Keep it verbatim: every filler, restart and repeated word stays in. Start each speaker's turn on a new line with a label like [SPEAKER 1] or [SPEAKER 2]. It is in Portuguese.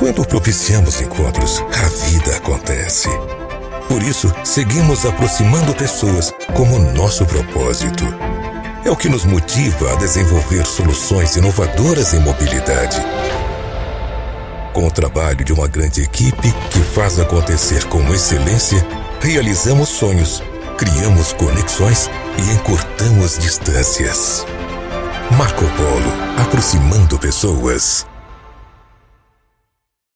[SPEAKER 1] Quando propiciamos encontros, a vida acontece. Por isso, seguimos aproximando pessoas como nosso propósito. É o que nos motiva a desenvolver soluções inovadoras em mobilidade. Com o trabalho de uma grande equipe que faz acontecer com excelência, realizamos sonhos, criamos conexões e encurtamos distâncias. Marco Polo, aproximando pessoas.